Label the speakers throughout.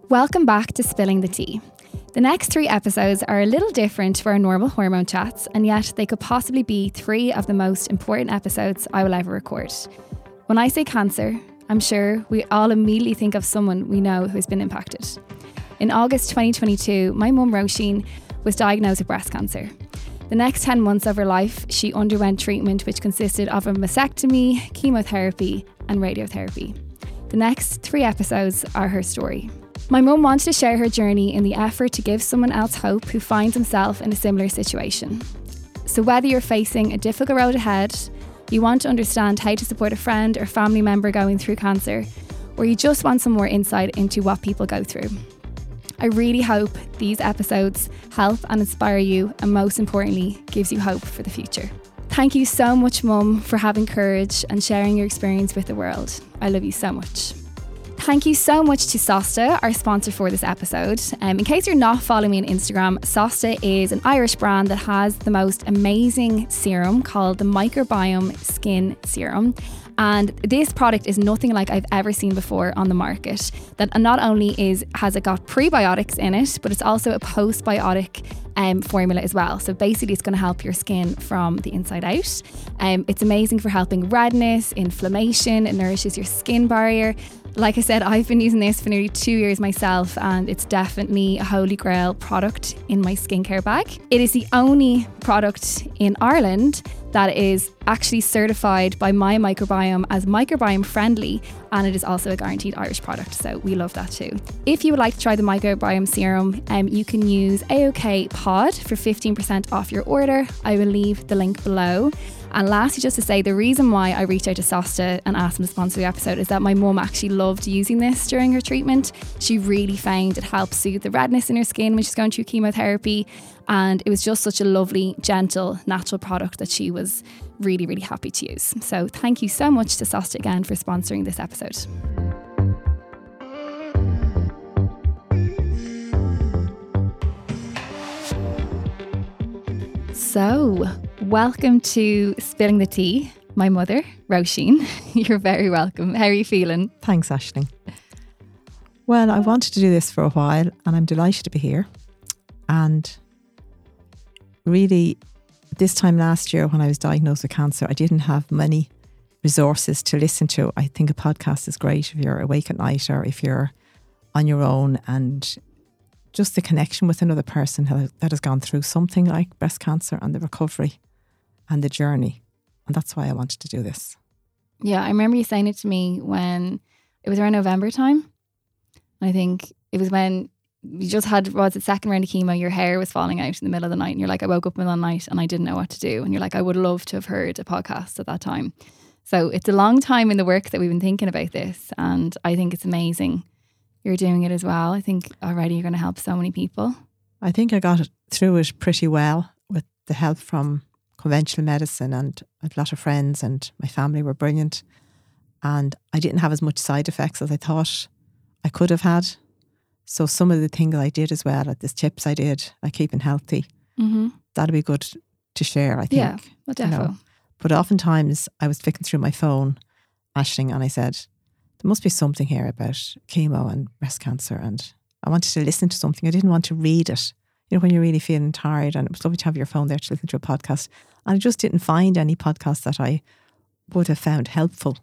Speaker 1: Welcome back to Spilling the Tea. The next 3 episodes are a little different to our normal hormone chats, and yet they could possibly be 3 of the most important episodes I will ever record. When I say cancer, I'm sure we all immediately think of someone we know who's been impacted. In August 2022, my mum Roisin was diagnosed with breast cancer. The next 10 months of her life, she underwent treatment which consisted of a mastectomy, chemotherapy and radiotherapy. The next 3 episodes are her story. My mum wanted to share her journey in the effort to give someone else hope who finds himself in a similar situation. So whether you're facing a difficult road ahead, you want to understand how to support a friend or family member going through cancer, or you just want some more insight into what people go through, I really hope these episodes help and inspire you, and most importantly, gives you hope for the future. Thank you so much, Mum, for having courage and sharing your experience with the world. I love you so much. Thank you so much to Sosta, our sponsor for this episode. In case you're not following me on Instagram, Sosta is an Irish brand that has the most amazing serum called the Microbiome Skin Serum. And this product is nothing like I've ever seen before on the market. That not only has it got prebiotics in it, but it's also a postbiotic formula as well. So basically it's going to help your skin from the inside out. It's amazing for helping redness, inflammation, it nourishes your skin barrier. Like I said, I've been using this for nearly 2 years myself, and it's definitely a holy grail product in my skincare bag. It is the only product in Ireland that is actually certified by My Microbiome as microbiome friendly, and it is also a guaranteed Irish product, so we love that too. If you would like to try the Microbiome Serum, you can use AOK Pod for 15% off your order. I will leave the link below. And lastly, just to say, the reason why I reached out to Sosta and asked them to sponsor the episode is that my mum actually loved using this during her treatment. She really found it helped soothe the redness in her skin when she's going through chemotherapy. And it was just such a lovely, gentle, natural product that she was really, really happy to use. So thank you so much to Sosta again for sponsoring this episode. So, welcome to Spilling the Tea. My mother, Roisin. You're very welcome. How are you feeling?
Speaker 2: Thanks, Aisling. Well, I wanted to do this for a while and I'm delighted to be here. And really, this time last year when I was diagnosed with cancer, I didn't have many resources to listen to. I think a podcast is great if you're awake at night or if you're on your own, and just the connection with another person that has gone through something like breast cancer and the recovery and the journey. And that's why I wanted to do this.
Speaker 1: Yeah, I remember you saying it to me when it was around November time. I think it was when you just had, the second round of chemo, your hair was falling out in the middle of the night and you're like, I woke up in the middle of the night and I didn't know what to do. And you're like, I would love to have heard a podcast at that time. So it's a long time in the work that we've been thinking about this, and I think it's amazing you're doing it as well. I think already you're going to help so many people.
Speaker 2: I think I got through it pretty well with the help from conventional medicine, and a lot of friends and my family were brilliant. And I didn't have as much side effects as I thought I could have had. So some of the things I did as well, like the tips I did, like keeping healthy, that'd be good to share, I think.
Speaker 1: Yeah, well, definitely.
Speaker 2: But oftentimes I was flicking through my phone, Aisling, and I said, there must be something here about chemo and breast cancer, and I wanted to listen to something. I didn't want to read it. You know, when you're really feeling tired, and it was lovely to have your phone there to listen to a podcast. And I just didn't find any podcasts that I would have found helpful.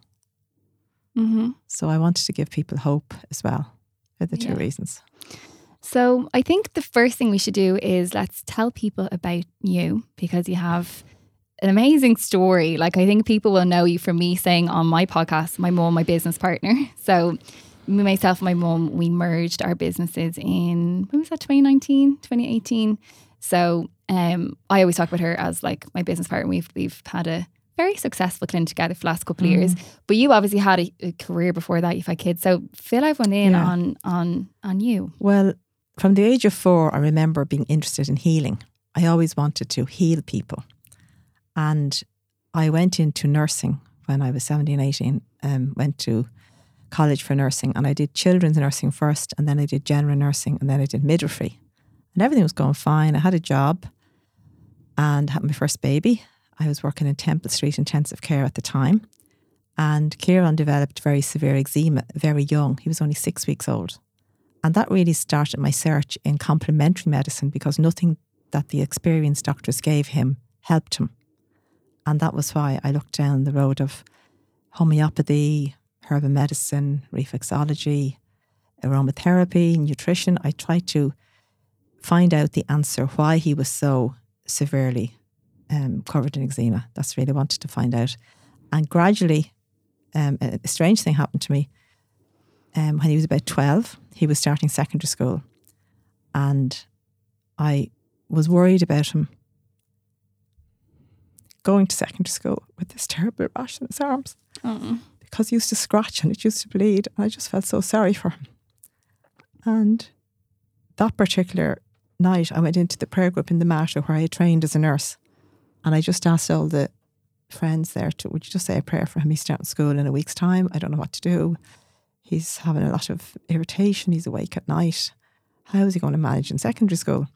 Speaker 2: So I wanted to give people hope as well. They're the 2 reasons.
Speaker 1: So I think the first thing we should do is let's tell people about you, because you have an amazing story. Like, I think people will know you from me saying on my podcast, my mum, my business partner. So myself and my mum, we merged our businesses in, when was that, 2019, 2018. So I always talk about her as like my business partner. We've had a very successful clinic together for the last couple of years. But you obviously had a career before that. You've had kids. So fill everyone in on you.
Speaker 2: Well, from the age of 4, I remember being interested in healing. I always wanted to heal people. And I went into nursing when I was 17, 18, went to college for nursing, and I did children's nursing first, and then I did general nursing, and then I did midwifery. And everything was going fine. I had a job and had my first baby. I was working in Temple Street Intensive Care at the time. And Kieran developed very severe eczema very young. He was only 6 weeks old. And that really started my search in complementary medicine, because nothing that the experienced doctors gave him helped him. And that was why I looked down the road of homeopathy, herbal medicine, reflexology, aromatherapy, nutrition. I tried to find out the answer why he was so severely covered in eczema. That's really what I wanted to find out. And gradually, a strange thing happened to me. When he was about 12, he was starting secondary school. And I was worried about him going to secondary school with this terrible rash in his arms. Because he used to scratch and it used to bleed. And I just felt so sorry for him. And that particular night, I went into the prayer group in the Mater where I had trained as a nurse. And I just asked all the friends there would you just say a prayer for him? He's starting school in a week's time. I don't know what to do. He's having a lot of irritation. He's awake at night. How is he going to manage in secondary school?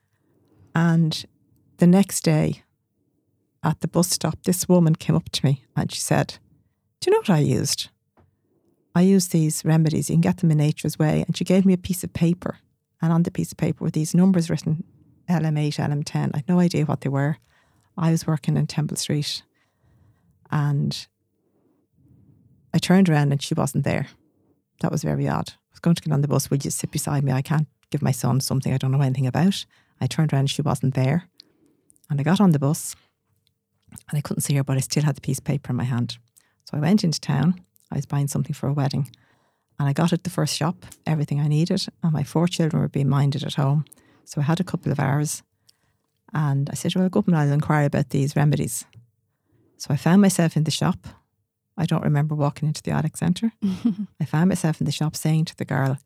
Speaker 2: And the next day at the bus stop, this woman came up to me and she said, do you know what I used? I used these remedies. You can get them in Nature's Way. And she gave me a piece of paper. And on the piece of paper were these numbers written, LM8, LM10. I had no idea what they were. I was working in Temple Street. And I turned around and she wasn't there. That was very odd. I was going to get on the bus. Would you sit beside me? I can't give my son something I don't know anything about. I turned around and she wasn't there. And I got on the bus and I couldn't see her, but I still had the piece of paper in my hand. So I went into town. I was buying something for a wedding. And I got at the first shop, everything I needed. And my 4 children were being minded at home. So I had a couple of hours. And I said, well, I'll go up and I'll inquire about these remedies. So I found myself in the shop. I don't remember walking into the Alex Centre. I found myself in the shop saying to the girl,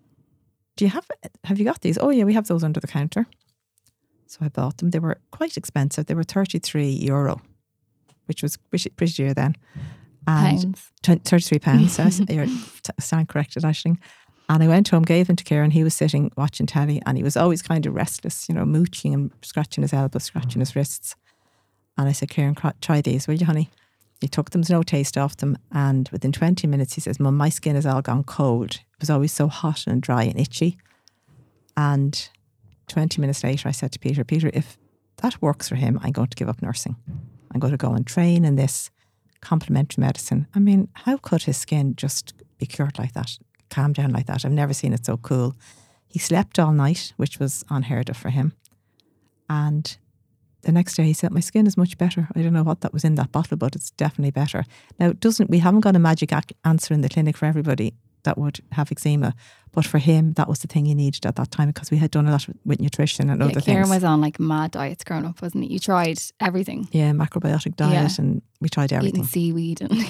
Speaker 2: have you got these? Oh yeah, we have those under the counter. So I bought them. They were quite expensive. They were €33, which was pretty dear then. And £33. You're stand corrected, Aisling. And I went home, gave them to Kieran. He was sitting watching telly and he was always kind of restless, mooching and scratching his elbows, scratching his wrists. And I said, Kieran, try these, will you, honey? He took them, there's no taste off them. And within 20 minutes, he says, Mum, my skin has all gone cold. It was always so hot and dry and itchy. And 20 minutes later, I said to Peter, if that works for him, I'm going to give up nursing. I'm going to go and train in this complementary medicine. I mean, how could his skin just be cured like that, calm down like that? I've never seen it so cool. He slept all night, which was unheard of for him. And the next day he said, my skin is much better. I don't know what that was in that bottle, but it's definitely better. Now, we haven't got a magic answer in the clinic for everybody that would have eczema. But for him, that was the thing he needed at that time because we had done a lot with nutrition and other things.
Speaker 1: Kieran was on like mad diets growing up, wasn't he? You tried everything.
Speaker 2: Yeah, macrobiotic diet and we tried everything.
Speaker 1: Eating seaweed. And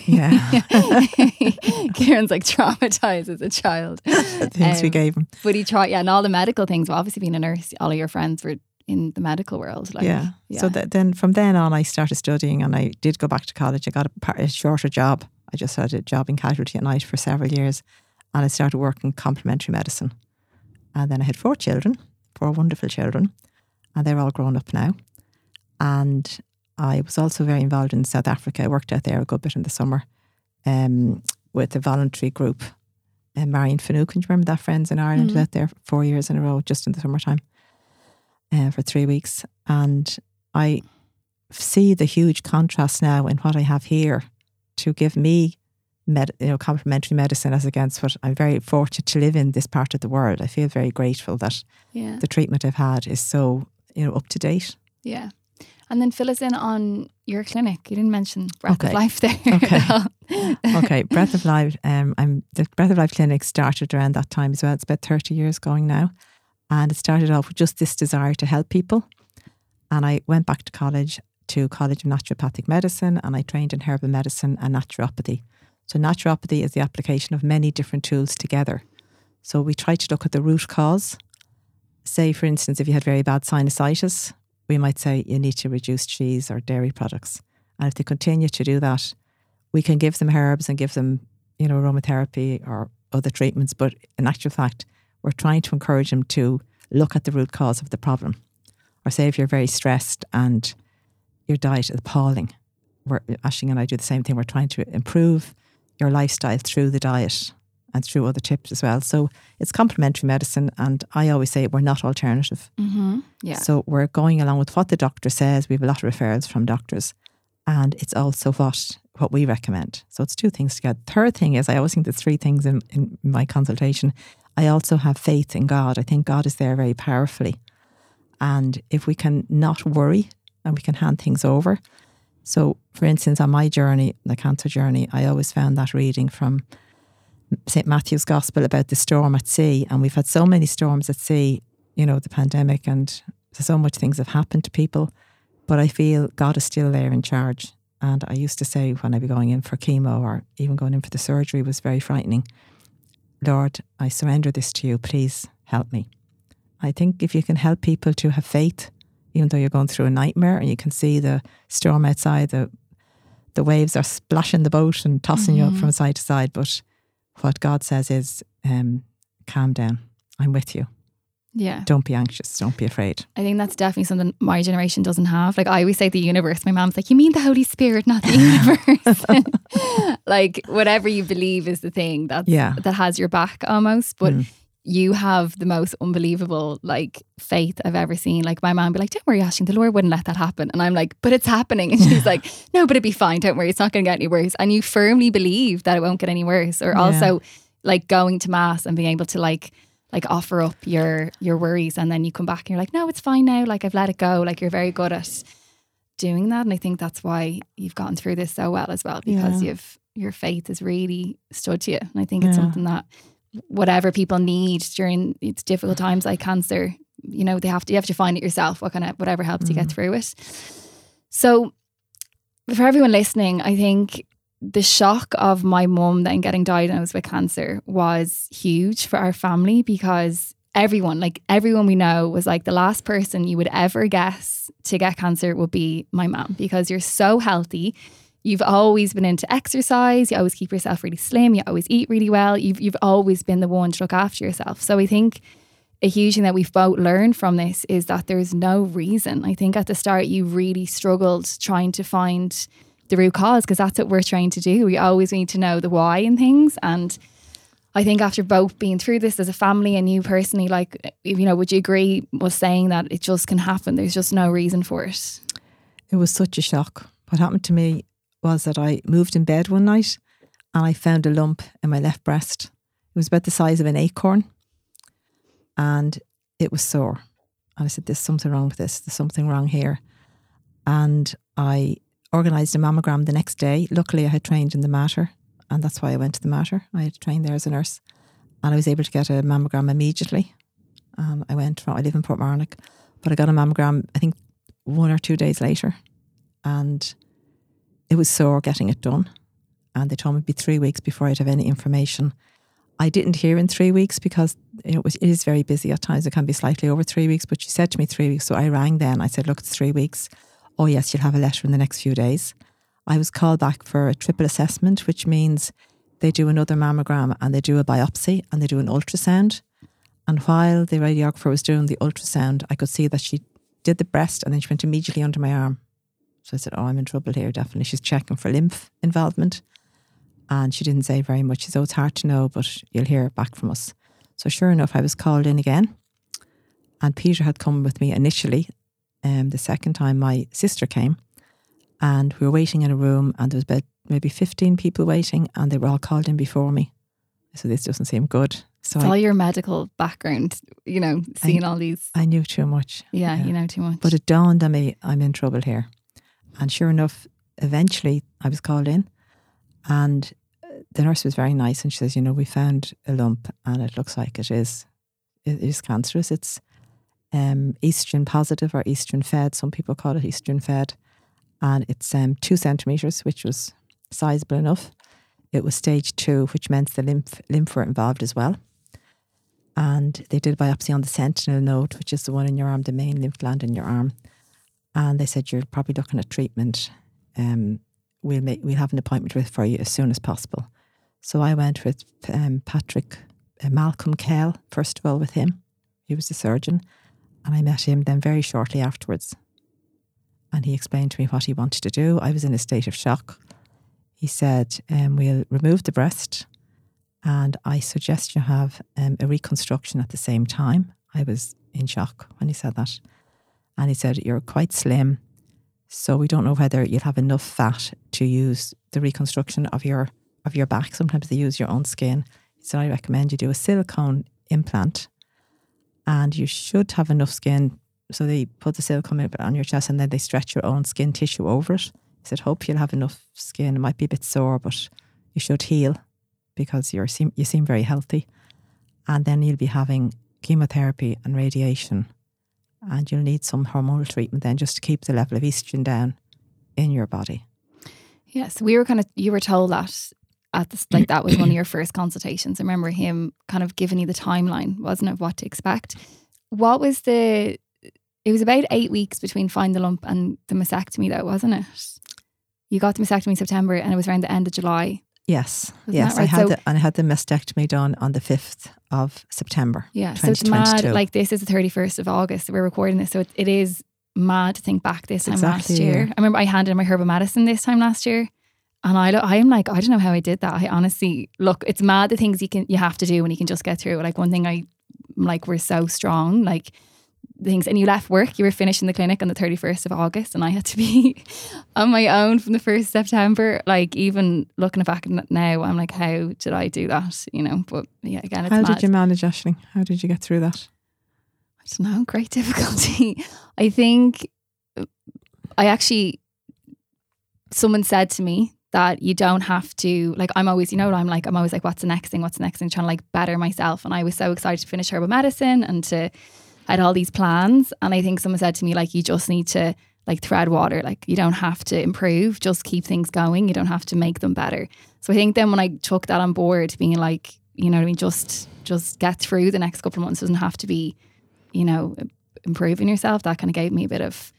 Speaker 1: Kieran's like traumatised as a child.
Speaker 2: The things we gave him.
Speaker 1: But he tried, and all the medical things. Well, obviously being a nurse, all of your friends were in the medical world.
Speaker 2: So then from then on I started studying and I did go back to college. I got a shorter job. I just had a job in casualty at night for several years and I started working complementary medicine. And then I had 4 children, 4 wonderful children, and they're all grown up now. And I was also very involved in South Africa. I worked out there a good bit in the summer with a voluntary group. Marion Finucane, do you remember that? Friends in Ireland, out there 4 years in a row just in the summertime. For 3 weeks. And I see the huge contrast now in what I have here to give me complementary medicine as against what I'm very fortunate to live in this part of the world. I feel very grateful that the treatment I've had is so up to date. Yeah.
Speaker 1: And then fill us in on your clinic. You didn't mention Breath of Life there.
Speaker 2: Okay, Breath of Life. The Breath of Life clinic started around that time as well. It's about 30 years going now. And it started off with just this desire to help people. And I went back to College of Naturopathic Medicine and I trained in herbal medicine and naturopathy. So naturopathy is the application of many different tools together. So we try to look at the root cause. Say, for instance, if you had very bad sinusitis, we might say you need to reduce cheese or dairy products. And if they continue to do that, we can give them herbs and give them, aromatherapy or other treatments. But in actual fact, we're trying to encourage them to look at the root cause of the problem. Or say if you're very stressed and your diet is appalling, Aisling and I do the same thing. We're trying to improve your lifestyle through the diet and through other tips as well. So it's complementary medicine, and I always say we're not alternative.
Speaker 1: Yeah.
Speaker 2: So we're going along with what the doctor says. We have a lot of referrals from doctors, and it's also what we recommend. So it's two things together. Third thing is, I always think there's three things in my consultation. I also have faith in God. I think God is there very powerfully. And if we can not worry and we can hand things over. So, for instance, on my journey, the cancer journey, I always found that reading from St. Matthew's Gospel about the storm at sea. And we've had so many storms at sea, the pandemic, and so much things have happened to people. But I feel God is still there in charge. And I used to say when I'd be going in for chemo or even going in for the surgery was very frightening. Lord, I surrender this to you. Please help me. I think if you can help people to have faith, even though you're going through a nightmare and you can see the storm outside, the waves are splashing the boat and tossing you up from side to side. But what God says is, calm down. I'm with you.
Speaker 1: Yeah.
Speaker 2: Don't be anxious. Don't be afraid.
Speaker 1: I think that's definitely something my generation doesn't have. Like, I always say the universe. My mom's like, you mean the Holy Spirit, not the universe. Like, whatever you believe is the thing that has your back almost. But you have the most unbelievable faith I've ever seen. Like, my mom be like, don't worry, Aisling, the Lord wouldn't let that happen. And I'm like, but it's happening. And she's like, no, but it'd be fine. Don't worry. It's not going to get any worse. And you firmly believe that it won't get any worse. Or also going to mass and being able to offer up your worries, and then you come back and you're like, no, it's fine now. Like, I've let it go. Like, you're very good at doing that. And I think that's why you've gotten through this so well as well, because your faith has really stood to you. And I think it's something that whatever people need during these difficult times like cancer, you have to find it yourself, whatever helps you get through it. So for everyone listening, I think the shock of my mum then getting diagnosed with cancer was huge for our family, because everyone we know was like, the last person you would ever guess to get cancer would be my mum, because you're so healthy. You've always been into exercise. You always keep yourself really slim. You always eat really well. You've always been the one to look after yourself. So I think a huge thing that we've both learned from this is that there's no reason. I think at the start you really struggled trying to find the root cause, because that's what we're trying to do. We always need to know the why in things. And I think after both being through this as a family, and you personally, would you agree with saying that it just can happen? There's just no reason for it.
Speaker 2: It was such a shock. What happened to me was that I moved in bed one night and I found a lump in my left breast. It was about the size of an acorn and it was sore. And I said, there's something wrong with this. There's something wrong here. And I organised a mammogram the next day. Luckily, I had trained in the Mater, and that's why I went to the Mater. I had trained there as a nurse, and I was able to get a mammogram immediately. I live in Portmarnock, but I got a mammogram, I think 1 or 2 days later, and it was sore getting it done. And they told me it'd be 3 weeks before I'd have any information. I didn't hear in 3 weeks because it is very busy at times. It can be slightly over 3 weeks, but she said to me 3 weeks. So I rang then. I said, look, it's 3 weeks. Oh yes, you'll have a letter in the next few days. I was called back for a triple assessment, which means they do another mammogram and they do a biopsy and they do an ultrasound. And while the radiographer was doing the ultrasound, I could see that she did the breast and then she went immediately under my arm. So I said, oh, I'm in trouble here, definitely. She's checking for lymph involvement. And she didn't say very much. She said, oh, it's hard to know, but you'll hear back from us. So sure enough, I was called in again. And Peter had come with me initially. The second time my sister came. And we were waiting in a room and there was about maybe 15 people waiting and they were all called in before me. So this doesn't seem good. So
Speaker 1: it's all your medical background, seeing all these.
Speaker 2: I knew too much.
Speaker 1: Yeah, you know too much.
Speaker 2: But it dawned on me, I'm in trouble here. And sure enough, eventually I was called in and the nurse was very nice and she says, we found a lump and it looks like it is cancerous. It's estrogen positive or estrogen fed. Some people call it estrogen fed. And it's 2 centimetres, which was sizable enough. It was stage 2, which meant the lymph were involved as well. And they did a biopsy on the sentinel node, which is the one in your arm, the main lymph gland in your arm. And they said, you're probably looking at treatment. We'll have an appointment for you as soon as possible. So I went with Patrick Malcolm Kell, first of all, with him. He was the surgeon. And I met him then very shortly afterwards. And he explained to me what he wanted to do. I was in a state of shock. He said, we'll remove the breast and I suggest you have a reconstruction at the same time. I was in shock when he said that. And he said, you're quite slim, so we don't know whether you'll have enough fat to use the reconstruction of your back. Sometimes they use your own skin. He said, I recommend you do a silicone implant, and you should have enough skin. So they put the silicone implant on your chest and then they stretch your own skin tissue over it. He said, hope you'll have enough skin. It might be a bit sore, but you should heal because you seem very healthy. And then you'll be having chemotherapy and radiation, and you'll need some hormonal treatment then just to keep the level of estrogen down in your body.
Speaker 1: Yes, you were told that that was one of your first consultations. I remember him kind of giving you the timeline, wasn't it, of what to expect. It was about 8 weeks between finding the lump and the mastectomy though, wasn't it? You got the mastectomy in September and it was around the end of July.
Speaker 2: Yes,
Speaker 1: Right?
Speaker 2: I had the mastectomy done on the 5th of September.
Speaker 1: Yeah, so it's mad. Like, this is the 31st of August that we're recording this, so it is mad to think back this time last year.
Speaker 2: Yeah.
Speaker 1: I remember I handed in my herbal medicine this time last year, and I'm like, I don't know how I did that. I honestly, look, it's mad the things you have to do when you can just get through it. Like, one thing we're so strong, like, things, and you left work, you were finishing the clinic on the 31st of August and I had to be on my own from the 1st of September. Like, even looking back now, I'm like, how did I do that? But yeah, again, it's
Speaker 2: How
Speaker 1: mad.
Speaker 2: did you manage, Aisling? How did you get through that?
Speaker 1: I don't know, great difficulty. I think someone said to me that you don't have to, like, I'm always like, what's the next thing, trying to like better myself. And I was so excited to finish herbal medicine and I had all these plans, and I think someone said to me, like, you just need to like tread water. Like, you don't have to improve, just keep things going. You don't have to make them better. So I think then when I took that on board, being like, you know what I mean, just get through the next couple of months. It doesn't have to be, improving yourself. That kind of gave me a bit of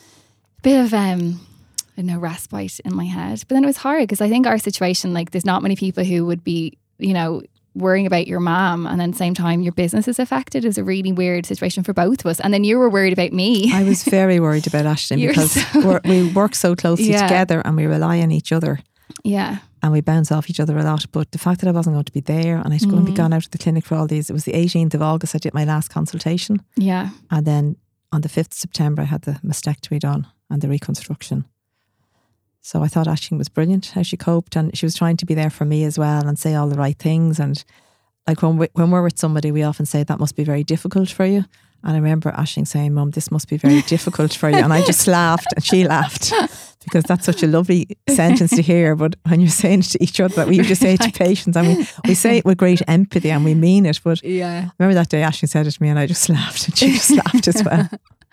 Speaker 1: respite in my head. But then it was hard because I think our situation, like, there's not many people who would be, worrying about your mom, and then same time your business is affected. It was a really weird situation for both of us. And then you were worried about me.
Speaker 2: I was very worried about Aisling because we work so closely together and we rely on each other.
Speaker 1: Yeah.
Speaker 2: And we bounce off each other a lot. But the fact that I wasn't going to be there and I had to go and be gone out of the clinic for all these, it was the 18th of August I did my last consultation.
Speaker 1: Yeah.
Speaker 2: And then on the 5th of September I had the mastectomy done and the reconstruction. So I thought Aisling was brilliant how she coped, and she was trying to be there for me as well and say all the right things. And like when we're with somebody, we often say that must be very difficult for you. And I remember Aisling saying, Mum, this must be very difficult for you. And I just laughed and she laughed because that's such a lovely sentence to hear. But when you're saying it to each other, that we just say it to patients, and we say it with great empathy and we mean it. But
Speaker 1: yeah,
Speaker 2: I remember that day Aisling said it to me and I just laughed and she just laughed as well.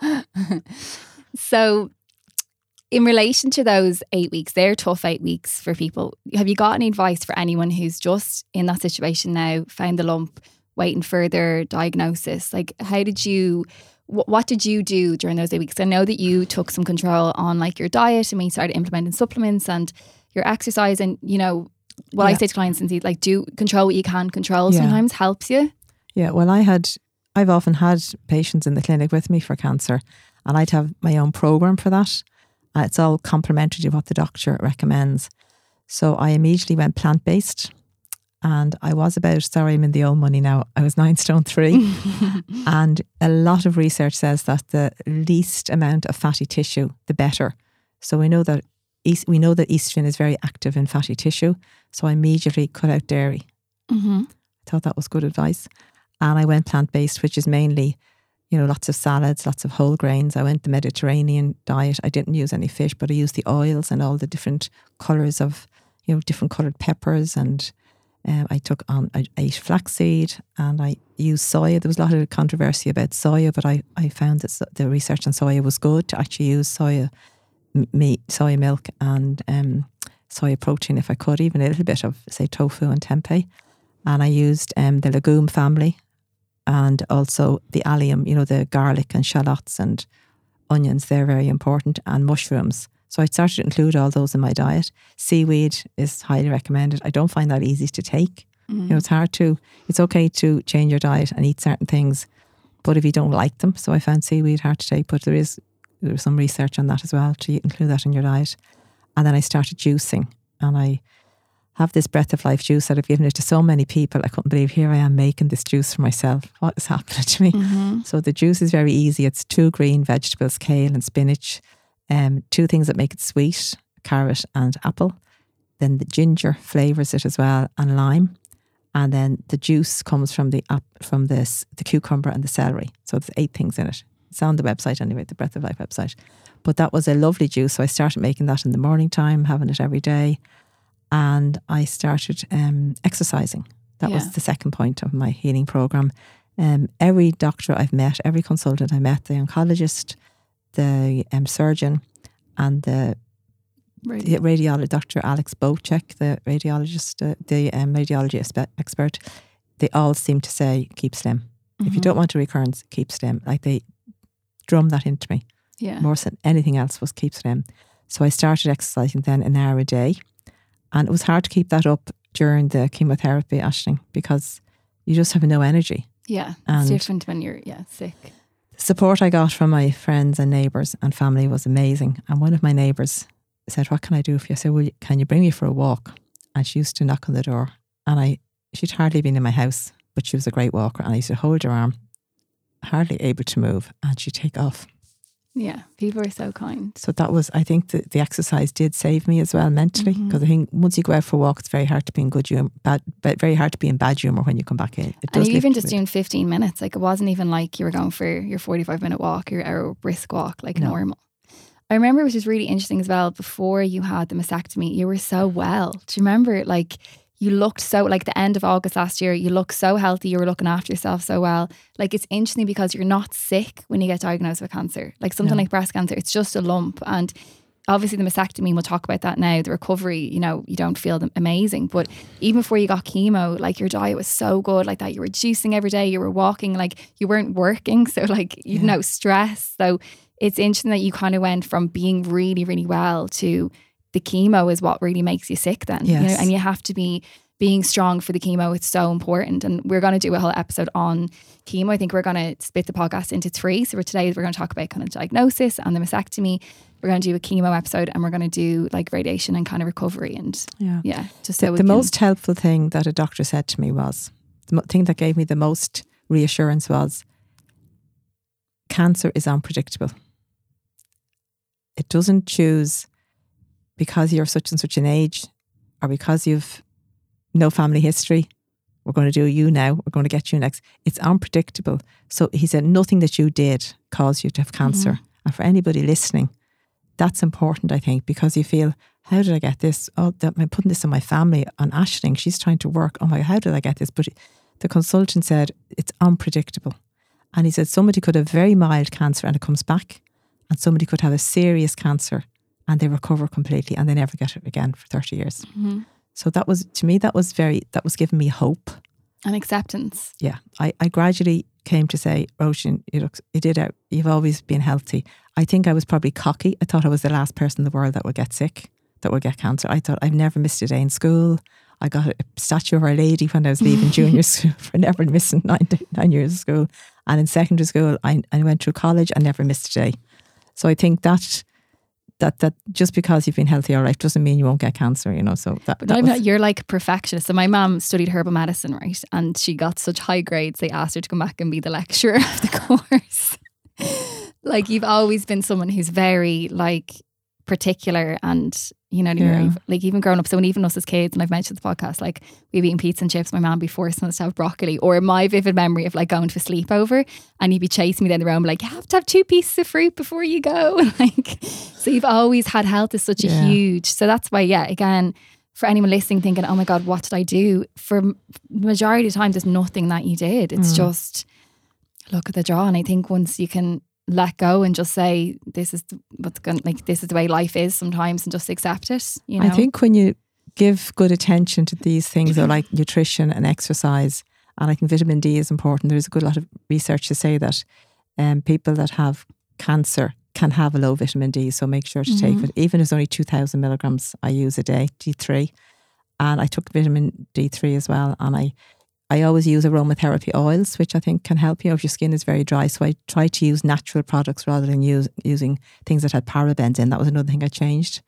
Speaker 1: So in relation to those 8 weeks, they're tough 8 weeks for people. Have you got any advice for anyone who's just in that situation now, found the lump, waiting for their diagnosis? Like, what did you do during those 8 weeks? I know that you took some control on like your diet and when you started implementing supplements and your exercise, and I say to clients, and like, do control what you can control sometimes helps you. Yeah,
Speaker 2: well, I've often had patients in the clinic with me for cancer, and I'd have my own program for that. It's all complementary to what the doctor recommends. So I immediately went plant-based, and I was I'm in the old money now, I was 9 stone 3. And a lot of research says that the least amount of fatty tissue, the better. So we know that estrogen is very active in fatty tissue. So I immediately cut out dairy.
Speaker 1: Mm-hmm.
Speaker 2: I thought that was good advice. And I went plant-based, which is mainly, lots of salads, lots of whole grains. I went the Mediterranean diet. I didn't use any fish, but I used the oils and all the different colours of, different coloured peppers. And I ate flaxseed and I used soya. There was a lot of controversy about soya, but I found that the research on soya was good, to actually use soya milk and soya protein if I could, even a little bit of, say, tofu and tempeh. And I used the legume family, and also the allium, the garlic and shallots and onions. They're very important, and mushrooms. So I started to include all those in my diet. Seaweed is highly recommended. I don't find that easy to take. It's okay to change your diet and eat certain things, but if you don't like them, so I found seaweed hard to take, but there was some research on that as well, to include that in your diet. And then I started juicing, and have this Breath of Life juice that I've given it to so many people. I couldn't believe here I am making this juice for myself. What is happening to me? So the juice is very easy. It's 2 green vegetables, kale and spinach. 2 things that make it sweet, carrot and apple. Then the ginger flavours it as well, and lime. And then the juice comes from the cucumber and the celery. So there's 8 things in it. It's on the website anyway, the Breath of Life website. But that was a lovely juice. So I started making that in the morning time, having it every day. And I started exercising. That was the second point of my healing programme. Every doctor I've met, every consultant I met, the oncologist, the surgeon, and the radiologist, Dr. Alex Bocek, the radiologist, the radiology expert, they all seem to say, keep slim. If you don't want a recurrence, keep slim. Like they drum that into me.
Speaker 1: Yeah.
Speaker 2: More than anything else was keep slim. So I started exercising then an hour a day. And it was hard to keep that up during the chemotherapy, Aisling, because you just have no energy.
Speaker 1: Yeah, it's different when you're sick.
Speaker 2: The support I got from my friends and neighbours and family was amazing. And one of my neighbours said, what can I do for you? I said, well, can you bring me for a walk? And she used to knock on the door. And she'd hardly been in my house, but she was a great walker. And I used to hold her arm, hardly able to move, and she'd take off.
Speaker 1: Yeah, people are so kind.
Speaker 2: So that was, I think the exercise did save me as well mentally, because I think once you go out for a walk, it's very hard to be in good humour, but very hard to be in bad humour when you come back in. It does,
Speaker 1: and even just doing 15 minutes, like it wasn't even like you were going for your 45-minute walk, your hour brisk walk, like normal. I remember, which is really interesting as well, before you had the mastectomy, you were so well. Do you remember, like, you looked so, like the end of August last year, you looked so healthy, you were looking after yourself so well. Like, it's interesting because you're not sick when you get diagnosed with cancer. Like something like breast cancer, it's just a lump. And obviously the mastectomy, we'll talk about that now, the recovery, you know, you don't feel amazing. But even before you got chemo, like your diet was so good, like that you were juicing every day, you were walking, like you weren't working. So like, you no stress. So it's interesting that you kind of went from being really, really well to the chemo is what really makes you sick then.
Speaker 2: Yes.
Speaker 1: You know, and you have to be being strong for the chemo. It's so important. And we're going to do a whole episode on chemo. I think we're going to split the podcast into 3. So for today, we're going to talk about kind of diagnosis and the mastectomy. We're going to do a chemo episode, and we're going to do like radiation and kind of recovery. And just so
Speaker 2: the most helpful thing that a doctor said to me was, the thing that gave me the most reassurance was, cancer is unpredictable. It doesn't choose because you're such and such an age, or because you've no family history. We're going to do you now. We're going to get you next. It's unpredictable. So he said, nothing that you did caused you to have cancer. And for anybody listening, that's important, I think, because you feel, how did I get this? Oh, I'm putting this on my family, on Aisling. She's trying to work. Oh my, how did I get this? But the consultant said, it's unpredictable. And he said, somebody could have very mild cancer and it comes back. And somebody could have a serious cancer and they recover completely and they never get it again for 30 years. So that was, to me, that was giving me hope.
Speaker 1: And acceptance.
Speaker 2: Yeah. I gradually came to say, Roisin, you've always been healthy. I think I was probably cocky. I thought I was the last person in the world that would get sick, that would get cancer. I thought I've never missed a day in school. I got a statue of Our Lady when I was leaving junior school for never missing 9 years of school. And in secondary school, I went through college and never missed a day. So I think that just because you've been healthy all right doesn't mean you won't get cancer, you know. So
Speaker 1: you're like a perfectionist. So my mum studied herbal medicine, right? And she got such high grades, they asked her to come back and be the lecturer of the course. Like, you've always been someone who's very like particular, and you know, like even growing up. So when even us as kids, and I've mentioned the podcast, like we've eaten pizza and chips, my mum be forcing us to have broccoli. Or my vivid memory of like going to a sleepover and you'd be chasing me down the road, like, you have to have 2 pieces of fruit before you go. Like, so you've always had health is such a huge. So that's why, again, for anyone listening thinking, oh my God, what did I do? For the majority of the time, there's nothing that you did. It's just look at the draw. And I think once you can let go and just say, this is this is the way life is sometimes, and just accept it, you know.
Speaker 2: I think when you give good attention to these things, or like nutrition and exercise, and I think vitamin D is important. There's a good lot of research to say that people that have cancer can have a low vitamin D, so make sure to take it. Even if it's only 2,000 milligrams I use a day, D3, and I took vitamin D3 as well. And I always use aromatherapy oils, which I think can help you if your skin is very dry. So I try to use natural products rather than using things that had parabens in. That was another thing I changed.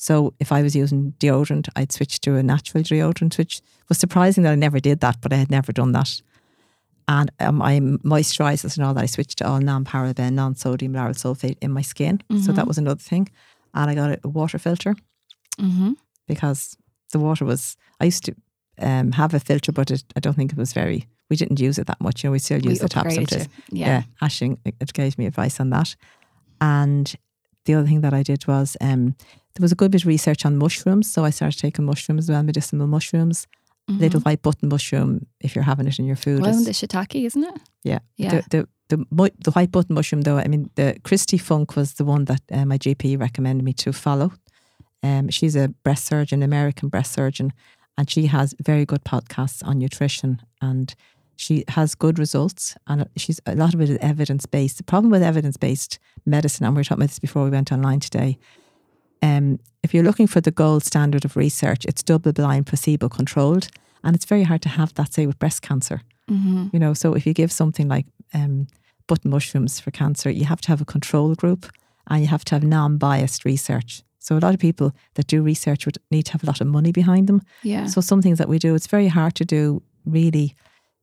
Speaker 2: So if I was using deodorant, I'd switch to a natural deodorant, which was surprising that I never did that, but I had never done that. And my moisturisers and all that, I switched to all non-paraben, non-sodium lauryl sulfate in my skin. So that was another thing. And I got a water filter because the water was, I used to have a filter, but I don't think it was we didn't use it that much. We still use the tap sometimes. Yeah. Aisling, it gave me advice on that. And the other thing that I did was, there was a good bit of research on mushrooms. So I started taking mushrooms as well, medicinal mushrooms. Little white button mushroom, if you're having it in your food.
Speaker 1: Well, the shiitake, isn't it?
Speaker 2: Yeah. The white button mushroom, though, I mean, the Christy Funk was the one that my GP recommended me to follow. She's a breast surgeon, American breast surgeon, and she has very good podcasts on nutrition, and she has good results, and a lot of it is evidence-based. The problem with evidence-based medicine, and we were talking about this before we went online today, if you're looking for the gold standard of research, it's double-blind, placebo-controlled, and it's very hard to have that, say, with breast cancer. So if you give something like button mushrooms for cancer, you have to have a control group, and you have to have non-biased research. So a lot of people that do research would need to have a lot of money behind them.
Speaker 1: Yeah.
Speaker 2: So some things that we do, it's very hard to do really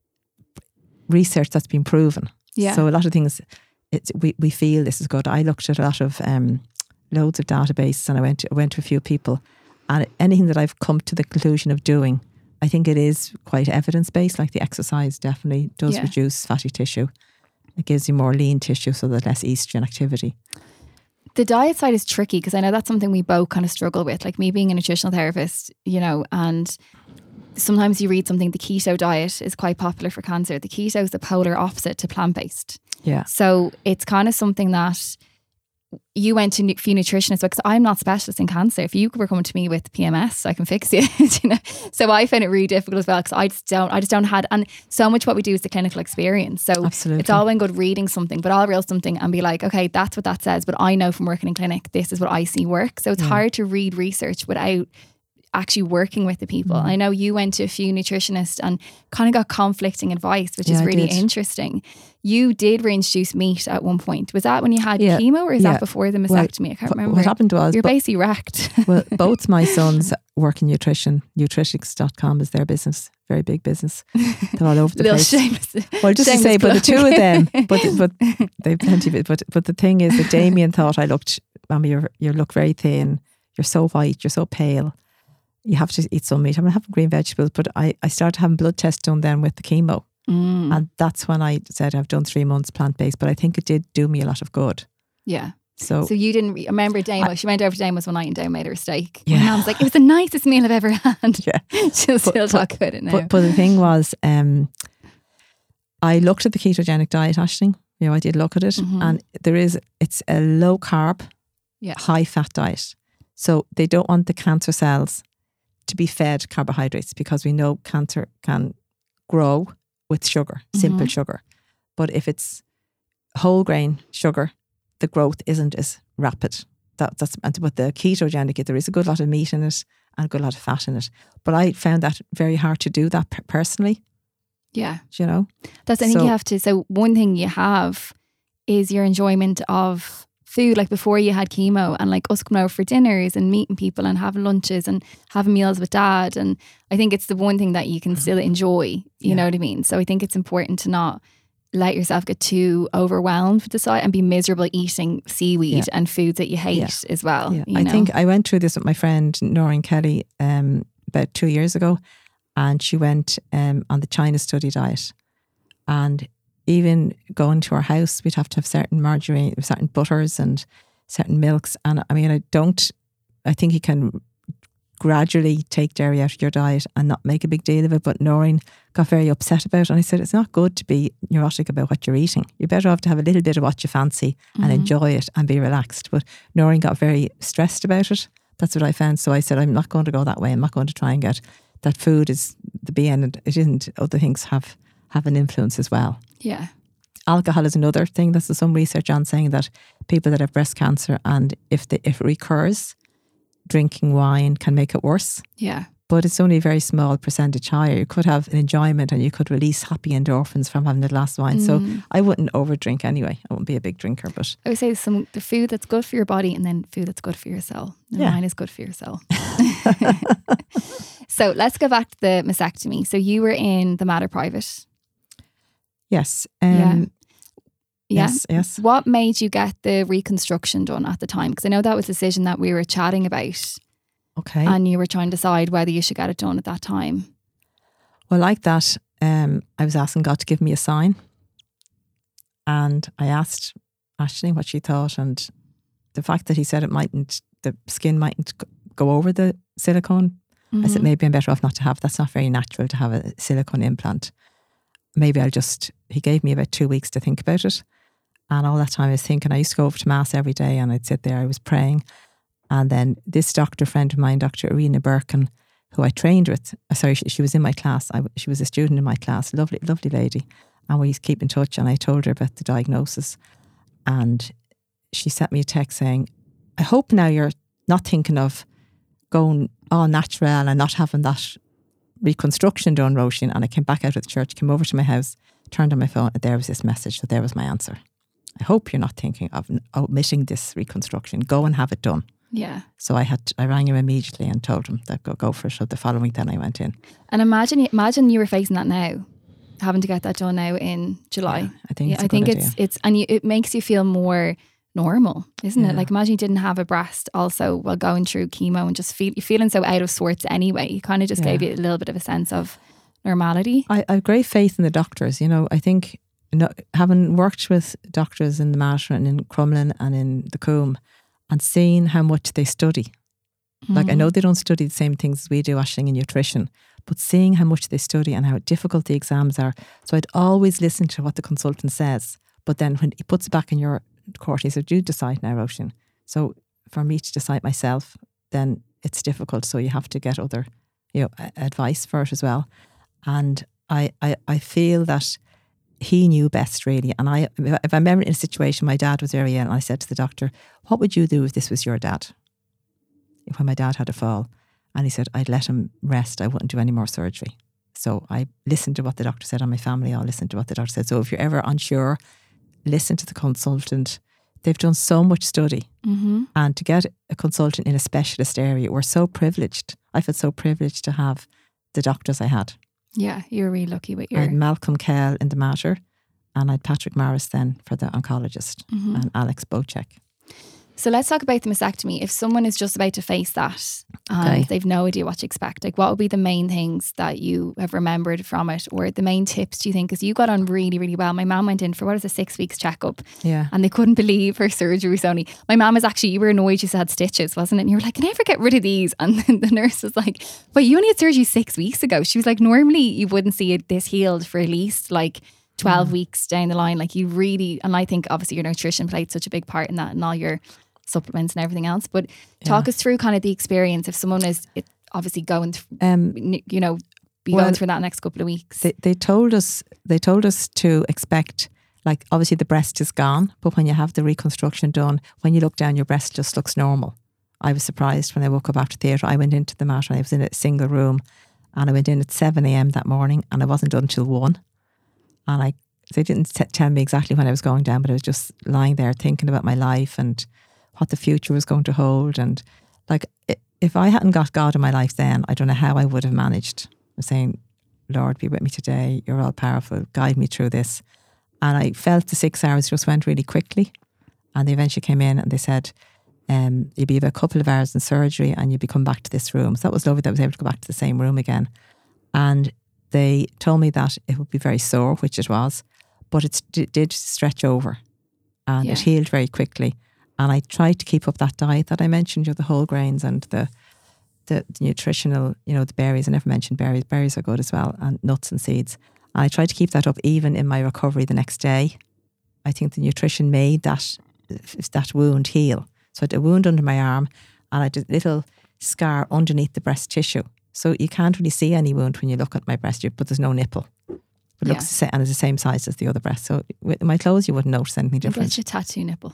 Speaker 2: research that's been proven.
Speaker 1: Yeah.
Speaker 2: So a lot of things, we feel this is good. I looked at a lot of loads of databases, and I went to a few people, and anything that I've come to the conclusion of doing, I think it is quite evidence-based. Like the exercise definitely does reduce fatty tissue. It gives you more lean tissue, so there's less estrogen activity.
Speaker 1: The diet side is tricky because I know that's something we both kind of struggle with. Like me being a nutritional therapist, and sometimes you read something, the keto diet is quite popular for cancer. The keto is the polar opposite to plant-based.
Speaker 2: Yeah.
Speaker 1: So it's kind of something that you went to a few nutritionists, because I'm not specialist in cancer. If you were coming to me with PMS, I can fix you. So I find it really difficult as well, because I just don't have, and so much what we do is the clinical experience. So
Speaker 2: Absolutely.
Speaker 1: It's all well good reading something, but I'll read something and be like, okay, that's what that says, but I know from working in clinic, this is what I see work. So it's hard to read research without actually working with the people. I know you went to a few nutritionists and kind of got conflicting advice, which is really interesting. You did reintroduce meat at one point. Was that when you had chemo, or is that before the mastectomy? I can't remember.
Speaker 2: What happened was,
Speaker 1: you're basically wrecked.
Speaker 2: Well, both my sons work in nutrition. Nutritics.com is their business. Very big business. They're all over the place. Well, just to say, but the two of them, but they've plenty of it. But the thing is that Damien thought I looked, Mommy, you look very thin. You're so white. You're so pale. You have to eat some meat. I'm having green vegetables, but I started having blood tests done then with the chemo. And that's when I said I've done 3 months plant-based, but I think it did do me a lot of good.
Speaker 1: Yeah.
Speaker 2: So
Speaker 1: you didn't remember Damo? She went over to Damo's one night and Damo made her a steak. Yeah. My mum was like, it was the nicest meal I've ever had. Yeah. She'll still talk about it now.
Speaker 2: But the thing was, I looked at the ketogenic diet, Aisling. I did look at it, and it's a low carb, high fat diet. So they don't want the cancer cells to be fed carbohydrates, because we know cancer can grow with sugar, simple sugar. But if it's whole grain sugar, the growth isn't as rapid. But the ketogenic, there is a good lot of meat in it and a good lot of fat in it. But I found that very hard to do that personally.
Speaker 1: Yeah.
Speaker 2: That's,
Speaker 1: I think you have to. So one thing you have is your enjoyment of food, like before you had chemo, and like us coming over for dinners and meeting people and having lunches and having meals with Dad. And I think it's the one thing that you can still enjoy, you know what I mean? So I think it's important to not let yourself get too overwhelmed with the diet and be miserable eating seaweed and foods that you hate as well. Yeah.
Speaker 2: I think I went through this with my friend Noreen Kelly about 2 years ago, and she went on the China study diet, and even going to our house, we'd have to have certain margarine, certain butters and certain milks. And I mean, I think you can gradually take dairy out of your diet and not make a big deal of it. But Noreen got very upset about it. And I said, it's not good to be neurotic about what you're eating. You're better off to have a little bit of what you fancy and enjoy it and be relaxed. But Noreen got very stressed about it. That's what I found. So I said, I'm not going to go that way. I'm not going to try and get that food is the be end. It isn't. Other things have an influence as well.
Speaker 1: Yeah.
Speaker 2: Alcohol is another thing. There's some research on saying that people that have breast cancer, and if it recurs, drinking wine can make it worse.
Speaker 1: Yeah.
Speaker 2: but it's only a very small percentage higher. You could have an enjoyment and you could release happy endorphins from having a glass of wine. So I wouldn't overdrink anyway. I wouldn't be a big drinker, but
Speaker 1: I would say the food that's good for your body and then food that's good for your soul. And wine is good for your soul. So let's go back to the mastectomy. So you were in the Mater Private.
Speaker 2: Yes. Yes.
Speaker 1: What made you get the reconstruction done at the time? Because I know that was a decision that we were chatting about.
Speaker 2: Okay.
Speaker 1: And you were trying to decide whether you should get it done at that time.
Speaker 2: Well, like that, I was asking God to give me a sign. And I asked Aisling what she thought. And the fact that he said the skin mightn't go over the silicone, I said, maybe I'm better off not to have. That's not very natural to have a silicone implant. Maybe he gave me about 2 weeks to think about it. And all that time I was thinking, I used to go over to Mass every day and I'd sit there, I was praying. And then this doctor friend of mine, Dr. Irina Birkin, who I trained with, she was in my class. She was a student in my class, lovely lady. And we keep in touch. And I told her about the diagnosis. And she sent me a text saying, I hope now you're not thinking of going all natural and not having that reconstruction done, Roisin. And I came back out of the church, came over to my house, turned on my phone, and there was this message. So there was my answer. I hope you're not thinking of omitting this reconstruction. Go and have it done.
Speaker 1: Yeah.
Speaker 2: So I rang him immediately and told him that go for it. So the following then I went in.
Speaker 1: And imagine you were facing that now, having to get that done now in July.
Speaker 2: Yeah, I think it's a good idea.
Speaker 1: It makes you feel more normal, isn't it? Like imagine you didn't have a breast also while going through chemo and just feeling so out of sorts anyway. You kind of just gave you a little bit of a sense of normality.
Speaker 2: I have great faith in the doctors. I think having worked with doctors in the Mater and in Crumlin and in the Coombe and seeing how much they study. Like I know they don't study the same things as we do, Aisling, in nutrition, but seeing how much they study and how difficult the exams are. So I'd always listen to what the consultant says. But then when he puts it back in your court, he said, you decide now, Roisin. So for me to decide myself, then it's difficult. So you have to get other advice for it as well. And I feel that he knew best, really. And if I remember in a situation, my dad was very ill, and I said to the doctor, what would you do if this was your dad? When my dad had a fall. And he said, I'd let him rest. I wouldn't do any more surgery. So I listened to what the doctor said, and my family all listened to what the doctor said. So if you're ever unsure, listen to the consultant. They've done so much study. And to get a consultant in a specialist area, we're so privileged. I felt so privileged to have the doctors I had.
Speaker 1: Yeah, you were really lucky with
Speaker 2: I had Malcolm Kell in the Mater, and I had Patrick Morris then for the oncologist, and Alex Bocek.
Speaker 1: So let's talk about the mastectomy. If someone is just about to face that and they've no idea what to expect, like what would be the main things that you have remembered from it, or the main tips, do you think? Because you got on really, really well. My mum went in for 6 weeks checkup, and they couldn't believe her surgery was only. My mum was actually, you were annoyed you had stitches, wasn't it? And you were like, can I ever get rid of these? And then the nurse was like, but you only had surgery 6 weeks ago. She was like, normally you wouldn't see it this healed for at least like 12 weeks down the line. Like you really, and I think obviously your nutrition played such a big part in that, and all your supplements and everything else. But talk us through kind of the experience if someone is obviously going through, going through that next couple of weeks.
Speaker 2: They told us to expect, like, obviously the breast is gone, but when you have the reconstruction done, when you look down, your breast just looks normal. I was surprised when I woke up after theatre. I went into the Mater, I was in a single room, and I went in at 7 a.m. that morning, and I wasn't done till 1. And they didn't tell me exactly when I was going down, but I was just lying there thinking about my life and what the future was going to hold. And like, if I hadn't got God in my life then, I don't know how I would have managed. I'm saying, Lord, be with me today. You're all powerful. Guide me through this. And I felt the 6 hours just went really quickly. And they eventually came in and they said, you'll be about a couple of hours in surgery and you'll be coming back to this room. So that was lovely that I was able to go back to the same room again. And they told me that it would be very sore, which it was, but it did stretch over and it healed very quickly. And I tried to keep up that diet that I mentioned, the whole grains and the nutritional, the berries. I never mentioned berries. Berries are good as well, and nuts and seeds. And I tried to keep that up even in my recovery the next day. I think the nutrition made that wound heal. So I had a wound under my arm and I had a little scar underneath the breast tissue. So you can't really see any wound when you look at my breast, but there's no nipple. It looks the same, and it's the same size as the other breast. So with my clothes, you wouldn't notice anything different.
Speaker 1: That's your tattoo nipple.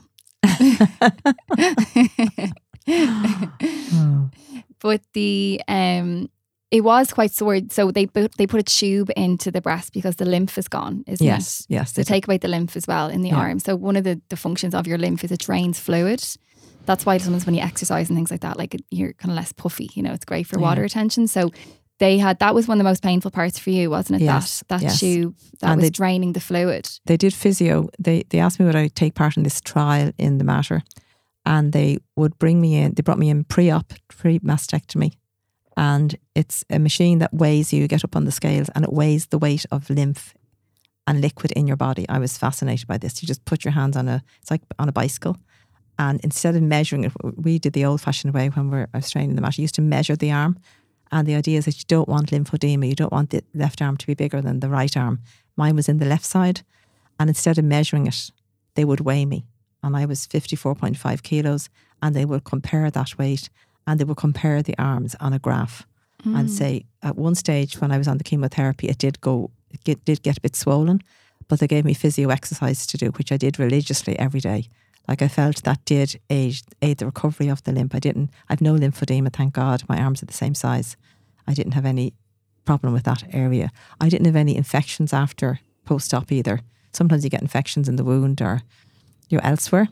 Speaker 1: But It was quite sore. So they put a tube into the breast because the lymph is gone, isn't it?
Speaker 2: Yes.
Speaker 1: They take away the lymph as well in the arm. So one of the functions of your lymph is it drains fluid. That's why sometimes when you exercise and things like that, like you're kind of less puffy, you know, it's great for water retention. So that was one of the most painful parts for you, wasn't it?
Speaker 2: Yes,
Speaker 1: That tube that was draining the fluid.
Speaker 2: They did physio. They asked me would I take part in this trial in the Mater, and they would bring me in. They brought me in pre-mastectomy, and it's a machine that weighs you. You get up on the scales, and it weighs the weight of lymph and liquid in your body. I was fascinated by this. You just put your hands it's like on a bicycle, and instead of measuring it, we did the old-fashioned way when I was training in the Mater. You used to measure the arm. And the idea is that you don't want lymphedema. You don't want the left arm to be bigger than the right arm. Mine was in the left side. And instead of measuring it, they would weigh me. And I was 54.5 kilos. And they would compare that weight. And they would compare the arms on a graph. And say, at one stage when I was on the chemotherapy, it did get a bit swollen. But they gave me physio exercises to do, which I did religiously every day. Like I felt that did aid the recovery of the lymph. I've no lymphedema, thank God. My arms are the same size. I didn't have any problem with that area. I didn't have any infections after post-op either. Sometimes you get infections in the wound or elsewhere.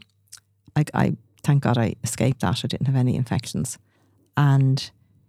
Speaker 2: I thank God I escaped that. I didn't have any infections. And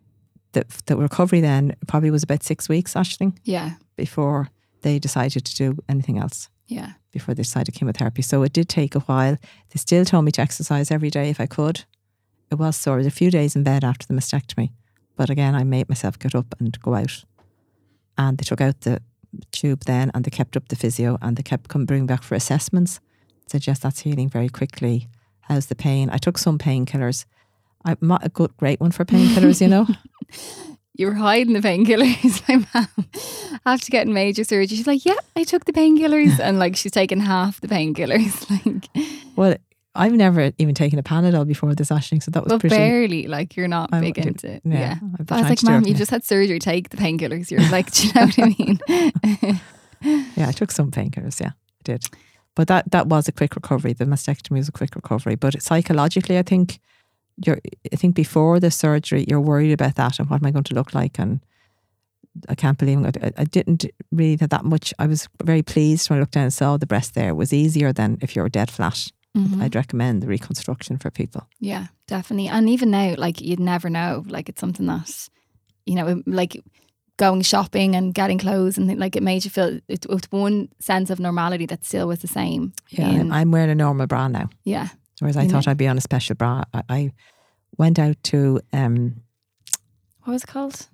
Speaker 2: the recovery then probably was about 6 weeks, Aisling.
Speaker 1: Yeah.
Speaker 2: Before they decided to do anything else.
Speaker 1: Yeah.
Speaker 2: Before they decided chemotherapy. So it did take a while. They still told me to exercise every day if I could. It was sore. I was a few days in bed after the mastectomy. But again, I made myself get up and go out. And they took out the tube then and they kept up the physio and they kept bringing back for assessments. Said, yes, that's healing very quickly. How's the pain? I took some painkillers. I'm not a great one for painkillers, you know.
Speaker 1: You were hiding the painkillers. My mum, after getting major surgery, she's like, yeah, I took the painkillers. And like she's taken half the painkillers. Like,
Speaker 2: well, I've never even taken a Panadol before this, Aisling, so that was pretty...
Speaker 1: barely, like you're not big into it. Yeah. But I was like, Mum, you've just had surgery, take the painkillers. You're like, do you know what I mean?
Speaker 2: Yeah, I took some painkillers, yeah, I did. But that was a quick recovery. The mastectomy was a quick recovery. But psychologically, I think before the surgery, you're worried about that and what am I going to look like? And I can't believe I didn't really have that much. I was very pleased when I looked down and saw the breast there. It was easier than if you're dead flat. Mm-hmm. I'd recommend the reconstruction for people. Yeah,
Speaker 1: definitely. And even now, like you'd never know. Like it's something that, you know, like going shopping and getting clothes and like it made you feel with one sense of normality that still was the same.
Speaker 2: Yeah, I'm wearing a normal bra now.
Speaker 1: Yeah.
Speaker 2: Whereas I thought I'd be on a special bra. I went out to
Speaker 1: what was it called?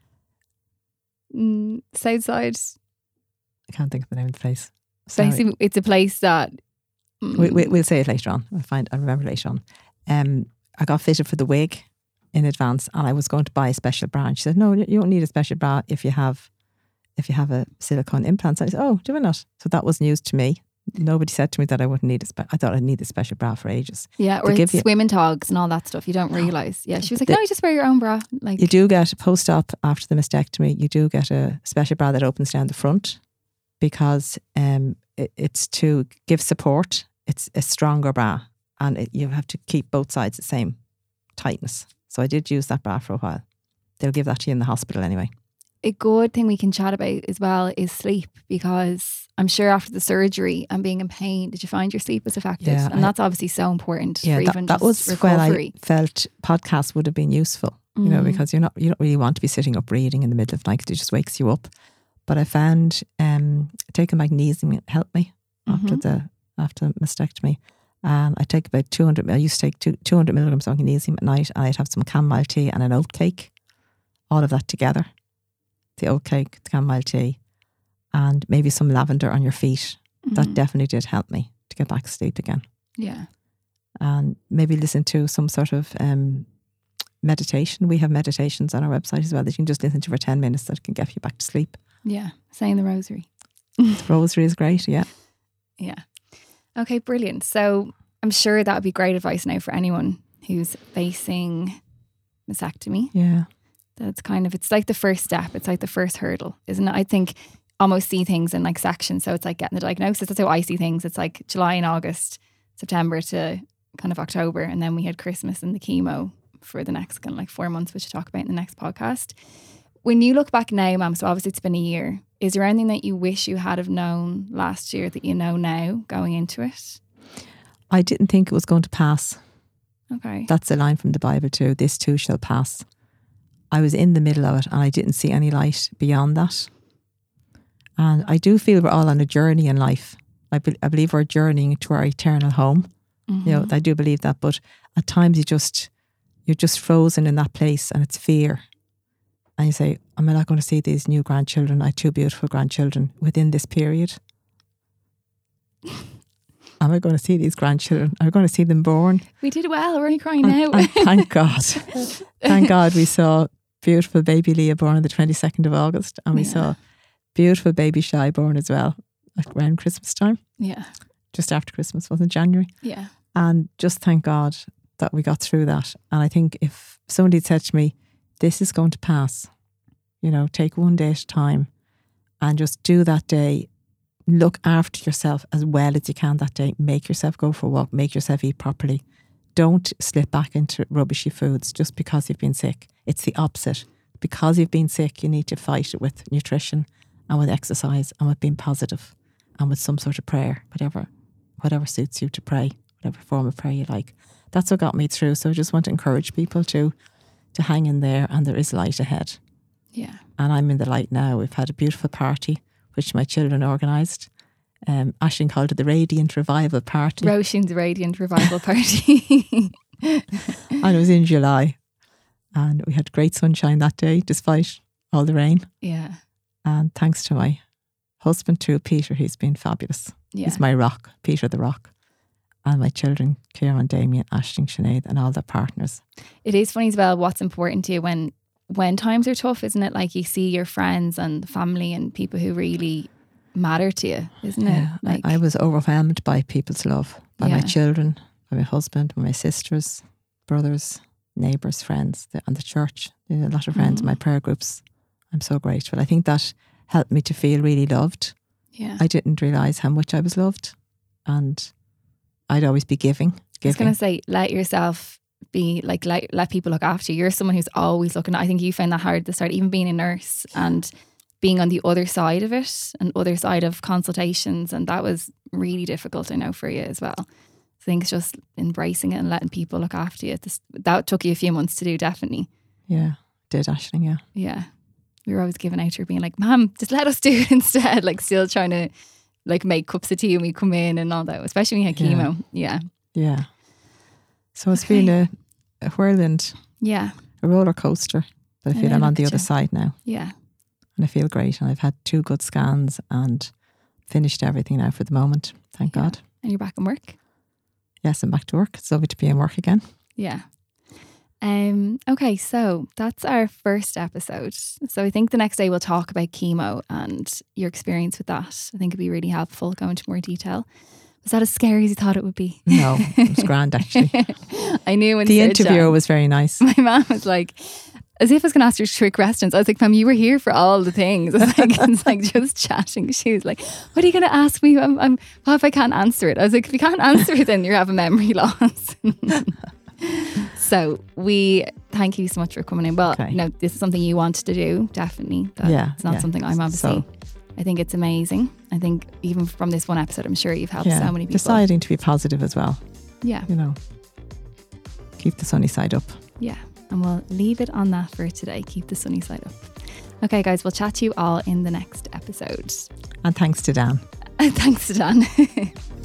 Speaker 1: Southside.
Speaker 2: I can't think of the name of the place.
Speaker 1: Basically, it's a place that
Speaker 2: we'll say it later on. I'll remember later on. I got fitted for the wig in advance, and I was going to buy a special bra. And she said, "No, you don't need a special bra if you have a silicone implant." So I said, "Oh, do I not?" So that was news to me. Nobody said to me that I wouldn't need I thought I'd need a special bra for ages.
Speaker 1: Yeah, or swimming togs and all that stuff. You don't realise. Yeah, she was like, no, you just wear your own bra. Like
Speaker 2: you do get post-op after the mastectomy. You do get a special bra that opens down the front because it's to give support. It's a stronger bra, and you have to keep both sides the same tightness. So I did use that bra for a while. They'll give that to you in the hospital anyway.
Speaker 1: A good thing we can chat about as well is sleep, because I'm sure after the surgery and being in pain, did you find your sleep was affected? Yeah, and that's obviously so important for even that just recovery.
Speaker 2: When I felt podcasts would have been useful, you know, because you don't really want to be sitting up reading in the middle of the night because it just wakes you up. But I found taking magnesium helped me after mastectomy. And I take about 200. I used to take 200 milligrams of magnesium at night, and I'd have some chamomile tea and an oat cake, all of that together. The oat cake, the chamomile tea, and maybe some lavender on your feet. That definitely did help me to get back to sleep again.
Speaker 1: Yeah.
Speaker 2: And maybe listen to some sort of meditation. We have meditations on our website as well that you can just listen to for 10 minutes that can get you back to sleep.
Speaker 1: Yeah. Saying the rosary.
Speaker 2: The rosary is great, yeah.
Speaker 1: Yeah. Okay, brilliant. So I'm sure that would be great advice now for anyone who's facing mastectomy.
Speaker 2: Yeah.
Speaker 1: That's kind of, it's like the first step. It's like the first hurdle, isn't it? I think almost see things in like sections. So it's like getting the diagnosis. That's how I see things. It's like July and August, September to kind of October. And then we had Christmas and the chemo for the next kind of like 4 months, which we'll talk about in the next podcast. when you look back now, Mum, so obviously it's been a year, is there anything that you wish you had have known last year that you know now going into it?
Speaker 2: I didn't think it was going to pass.
Speaker 1: Okay.
Speaker 2: That's a line from the Bible too. This too shall pass. I was in the middle of it and I didn't see any light beyond that. And I do feel we're all on a journey in life. I believe we're journeying to our eternal home.
Speaker 1: Mm-hmm.
Speaker 2: You know, I do believe that. But at times you're just frozen in that place and it's fear. And you say, am I not going to see these new grandchildren? I have 2 beautiful grandchildren within this period. Am I going to see these grandchildren? Am I going to see them born?
Speaker 1: We did well. We're only crying now.
Speaker 2: And thank God. Thank God we saw beautiful baby Leah born on the 22nd of August. And we saw beautiful baby Shai born as well around Christmas time.
Speaker 1: Yeah.
Speaker 2: Just after Christmas, wasn't it? January?
Speaker 1: Yeah.
Speaker 2: And just thank God that we got through that. And I think if somebody had said to me, this is going to pass, you know, take one day at a time and just do that day. Look after yourself as well as you can that day. Make yourself go for a walk. Make yourself eat properly. Don't slip back into rubbishy foods just because you've been sick. It's the opposite. Because you've been sick, you need to fight it with nutrition and with exercise and with being positive and with some sort of prayer, whatever suits you to pray, whatever form of prayer you like. That's what got me through. So I just want to encourage people to hang in there, and there is light ahead.
Speaker 1: Yeah.
Speaker 2: And I'm in the light now. We've had a beautiful party which my children organised. Aisling called it the Radiant Revival Party.
Speaker 1: Roisin's Radiant Revival Party.
Speaker 2: And it was in July. And we had great sunshine that day, despite all the rain.
Speaker 1: Yeah.
Speaker 2: And thanks to my husband too, Peter, he's been fabulous.
Speaker 1: Yeah.
Speaker 2: He's my rock, Peter the Rock. And my children, Kieran, Damien, Aisling, Sinead, and all their partners.
Speaker 1: It is funny as well what's important to you when times are tough, isn't it? Like you see your friends and family and people who really matter to you, isn't it?
Speaker 2: Yeah,
Speaker 1: like
Speaker 2: I was overwhelmed by people's love, by my children, by my husband, by my sisters, brothers, neighbours, friends, and the church. There's a lot of friends in my prayer groups. I'm so grateful. I think that helped me to feel really loved.
Speaker 1: Yeah.
Speaker 2: I didn't realise how much I was loved, and I'd always be giving.
Speaker 1: I was going to say, let yourself be like, let people look after you. You're someone who's always looking. I think you found that hard at the start, even being a nurse and being on the other side of it and other side of consultations. And that was really difficult, I know, for you as well. I think it's just embracing it and letting people look after you. That took you a few months to do, definitely.
Speaker 2: Yeah, did Aisling, yeah.
Speaker 1: Yeah. We were always giving out her being like, Mom, just let us do it instead. Like still trying to like make cups of tea when we come in and all that, especially when you had chemo. Yeah.
Speaker 2: Yeah. So it's been a whirlwind.
Speaker 1: Yeah.
Speaker 2: A roller coaster. But I feel I'm on the other side now.
Speaker 1: Yeah.
Speaker 2: And I feel great. And I've had 2 good scans and finished everything now for the moment. Thank God.
Speaker 1: And you're back in work?
Speaker 2: Yes, I'm back to work. It's lovely to be in work again.
Speaker 1: Yeah. Okay, so that's our first episode. So I think the next day we'll talk about chemo and your experience with that. I think it'd be really helpful, go into more detail. Was that as scary as you thought it would be?
Speaker 2: No, it was grand actually.
Speaker 1: I knew when
Speaker 2: the interviewer was very nice.
Speaker 1: My mom was like, as if I was going to ask her trick questions. I was like, Mom, you were here for all the things. I was like, it's like just chatting. She was like, what are you going to ask me? What if I can't answer it? I was like, if you can't answer it, then you have a memory loss. So we thank you so much for coming in. Well, this is something you wanted to do, definitely. It's not something I'm obviously. I think it's amazing. I think even from this one episode, I'm sure you've helped so many people. Deciding
Speaker 2: to be positive as well.
Speaker 1: Yeah.
Speaker 2: You know, keep the sunny side up.
Speaker 1: Yeah. And we'll leave it on that for today. Keep the sunny side up. Okay, guys, we'll chat to you all in the next episode.
Speaker 2: And thanks to Dan.
Speaker 1: Thanks to Dan.